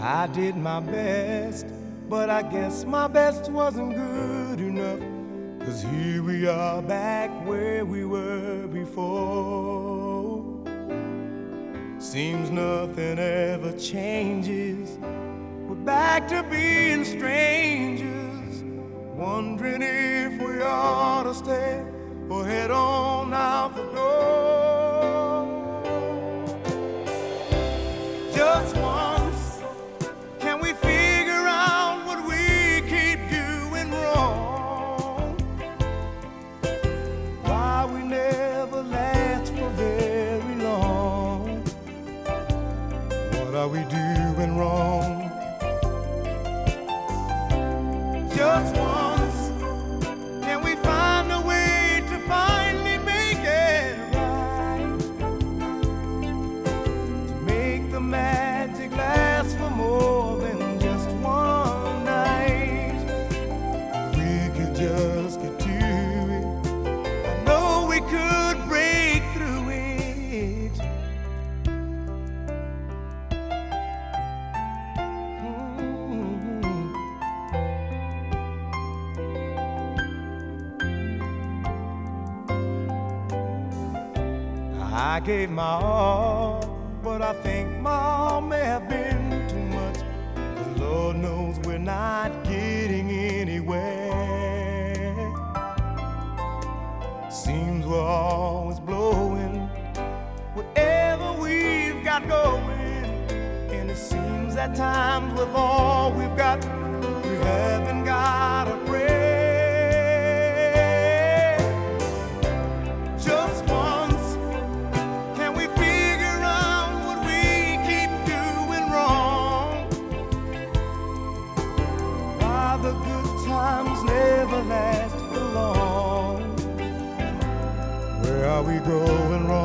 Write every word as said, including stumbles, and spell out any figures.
I did my best, but I guess my best wasn't good enough. 'Cause here we are back where we were before. Seems nothing ever changes. We're back to being strangers, wondering if we ought to stay or head on out the door. Just once, can we figure out what we keep doing wrong? Why we never last for very long? What are we doing wrong? Just once, can we find a way to finally make it right? To make the magic last for more than just one night. If we could just get to it, I know we could break through it. I gave my all, but I think my all may have been too much. 'Cause Lord knows we're not getting anywhere. Seems we're always blowing whatever we've got going. And it seems at times with all we've got, we haven't got a prayer. The good times never last for long. Where are we going wrong?